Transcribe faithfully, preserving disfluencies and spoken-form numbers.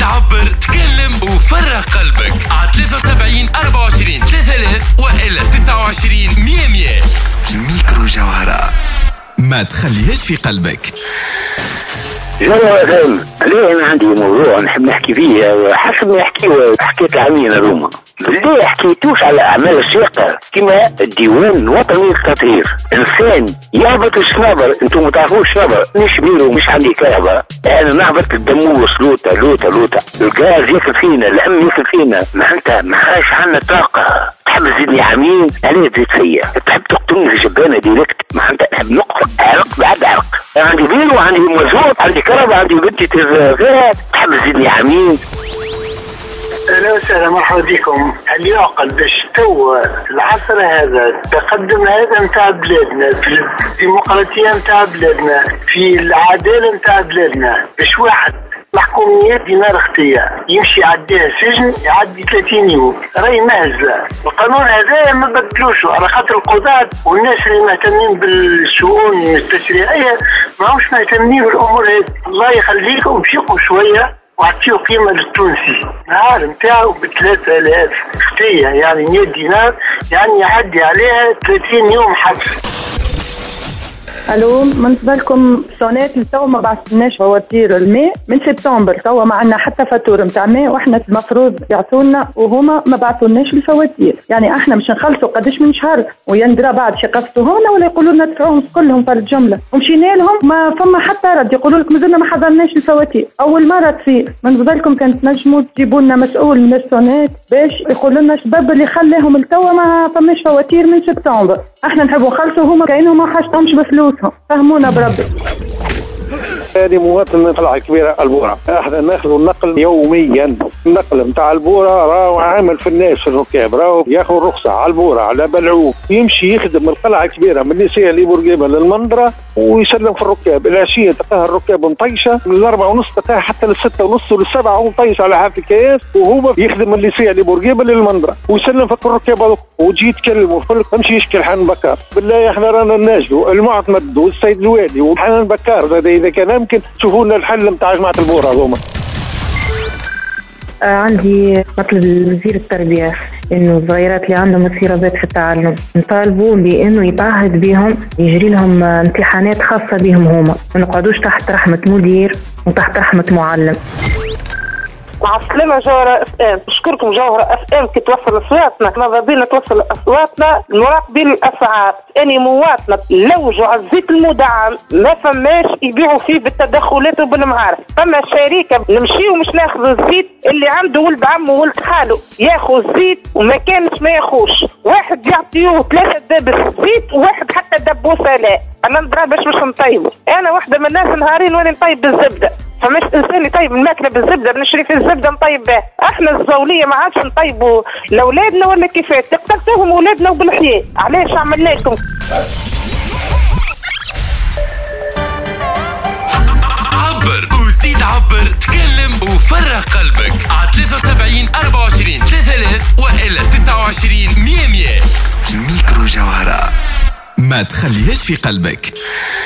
عبر، تكلم وفرغ قلبك على ثلاثة وسبعين أربعة وعشرين ثلاثة آلاف وإلا تسعة وعشرين مية مية. ميكرو جوهرة، ما تخليهاش في قلبك. جوهرة فهم. ليه أنا عندي موضوع نحب نحكي فيه حسب ما يحكيه حكيت العامين هذوما. ليه حكيتوش على أعمال الشاقة كما الديوان الوطني للتطهير؟ إنسان يهبط الشنابر، أنتم ما تعرفوش الشنابر مش بيرو مش عندي كهرباء، أنا نهبط الدموس لوطة لوطة لوطة، الغاز ياكل فينا، الهم ياكل فينا، ما أنت ما عاش عنا طاقة. تحب تزيدني عامين عليه تزيد فيا، تحب تقتلني في شبانة ديريكت، ما أنت نحب نقف عرق بعد عرق. أنا عندي بيرو عندي مزوت عندي كهرباء عندي بنتي تزغيرها، تحب تزيدني عامين. أهلا وسهلا مرحبا بكم. هل يعقل باش تو العصر هذا التقدم هذا نتاع بلادنا في الديمقراطية نتاع بلادنا في العدالة نتاع بلادنا باش واحد محكوميات دينار اختيار يمشي يعديها سجن يعدي ثلاثين يوم؟ راهي مهزة. القانون هذا ما بدلوشه على خاطر القضاة والناس اللي مهتمين بالشؤون التشريعية ما همش مهتمين بالأمور هذه. الله يخليكم فيقوا شوية وعطيه قيمة للتونسي. النهار نتاعو بثلاثة آلاف فتية يعني مية دينار، يعني يعدي عليها ثلاثين يوم حبس. الو، من بالكم سونات تو ما بعثناش فواتير الماء من سبتمبر، تو ما عندنا حتى فاتوره نتاع ماء، واحنا المفروض يعطونا وهما ما بعثولناش الفواتير. يعني احنا مش نخلصوا قداش من شهر ويندرى بعد شقفتوا هنا ولا يقولوا لنا دفعوهم كلهم في الجمله، ومشينا لهم ما فما حتى رد، يقولوا لك مازلنا ما حضرناش الفواتير. اول مره تصير. من بالكم كانت نجموا تجيبوا لنا مسؤول من السونات باش يقولوا لنا السبب اللي خلاهم التوا ما فماش فواتير من سبتمبر. احنا نحبوا نخلصوا هما كانهم ما حاجتهمش بفلوس. فهمونا بربي. هذه مواطن من قلعة كبيرة البورة، احنا ناخذ النقل يوميا. النقل نتاع البورة راهو عامل في الناس في الركاب، راهو ياخذ رخصة على البورة على بلعوب، يمشي يخدم القلعة كبيرة من النساء اللي بورقيبة للمنظرة ويسلم في الركاب. العشية تلقاها الركاب مطيشة من الأربعة ونص تلقاها حتى للستة ونص وللسبعة ومطيش على حافة الكياس، وهو يخدم النساء اللي بورقيبة للمنظرة ويسلم في الركاب هذوك. وتجي تكلم وتقول لك امشي يشكي الحنان بكار. بالله احنا رانا نناشدوا المعتمد والسيد الوالي وحنان بكار اذا كان يمكن تشوفوا لنا الحل نتاع جماعة البورة هذوما. آه عندي مطلب لوزير التربية إنه الصغيرات اللي عندهم اضطرابات في التعلم نطالبوا بإنه يتعهد بهم يجري لهم امتحانات خاصة بهم هما، ما نقعدوش تحت رحمة مدير وتحت رحمة معلم. مع السلامة جوهرة اف ام. نشكركم جوهرة اف ام كي توصل اصواتنا، ماذا بينا توصل اصواتنا المراقبين الاسعار. اني مواطنة لوجوا على الزيت المدعم ما فماش يبيعوا فيه بالتدخلات وبالمعارف. فما شركة نمشي ومش ناخذ الزيت اللي عنده ولد عمه وولد خاله ياخذ الزيت وما كانش ما ياخوش. واحد يعطيوه ثلاثة دبس زيت وواحد حتى دبوسة لا. انا ندرى باش مش نطيبه. انا واحدة من الناس نهارين وانا نطيب بالزبدة، فمش انسان يطيب الماكله بالزبده بنشري في الزبده نطيب به. احنا الزوليه ما عادش نطيبوا لاولادنا ولا كيفاش تقتلتوهم اولادنا وبالحياه. علاش عملنا لكم؟ عبر وزيد عبر، تكلم وفرغ قلبك على ثلاثة وسبعين أربعة وعشرين ثلاثة آلاف وإلا تسعة وعشرين مية مية. ميكرو جوهرة، ما تخليهاش في قلبك.